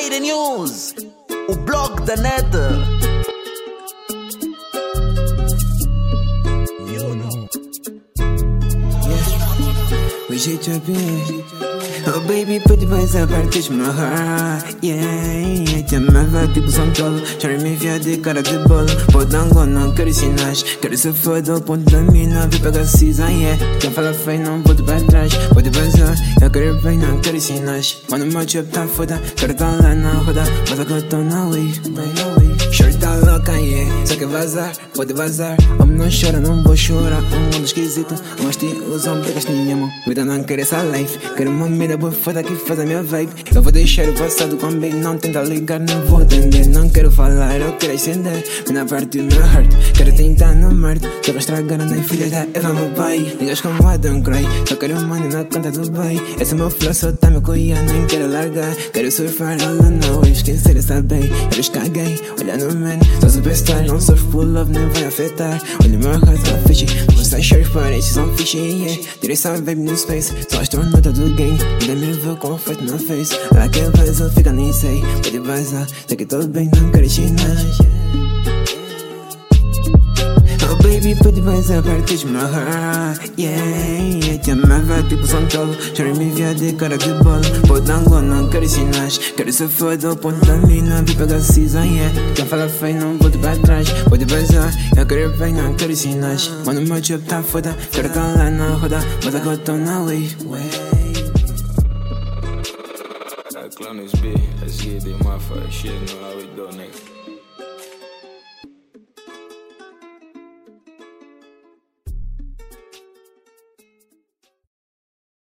Lady News, o blog da net. We should jump in. Oh baby, put the boys up and touch my heart. Yeah, te amava tipo São Paulo. Chora me enfiar de cara de bolo. Pode dar não quero sinais. Quero ser foda ao ponto da mina. Vi pegar season, yeah. Quem fala feio não volta pra trás. Pode vazar, eu quero bem, não quero sinais. Quando o meu job tá foda, quero tá lá na roda. Mas agora tô na wave, bem na wave. Shorty tá louca, yeah. Só quer vazar, pode vazar. Homem não chora, não vou chorar. Mundo esquisito, um estilos, pegas nenhuma. Vida não quer essa life. Quero uma mina boa foda que faz a minha vibe. Eu vou deixar o passado com bem. Não tenta ligar, não vou atender. Não quero falar, eu quero acender. Mina parte do meu heart. Quero tentar no morto. Só pra estragar a filha da Eva, meu pai. Ligas como I don't cry. Só quero money na conta do bem. Esse é meu flow, só tá me coiando. Nem quero largar. Quero surfar, não esquecer essa bem. Eles caguei, olha no man. Sou superstar, não sou full love, nem vai afetar. Olha o meu heart, tá fishy. Você sheriff, parece são fishy, yeah. Direção, baby, no space. Só astronauta do game. Ainda me vou com feito na face. Ela quer vazar, fica nem sei. Pode vazar, sei que tô bem, não quero chinês. Oh baby, pode vazar, partes my heart. Yeah, te amava tipo São Paulo. Chora me enfiar de cara de bolo. Pode dar não quero sinais. Quero ser foda ao ponto da mina. Vi pegar season, yeah. Quem fala feio não volta pra trás. Pode vazar, eu quero bem, não quero sinais. Quando o meu job tá foda, quero tá lá na roda. Mas agora tô na wave. Clown is big, let's get the motherfucker shit, know how we go, nigga.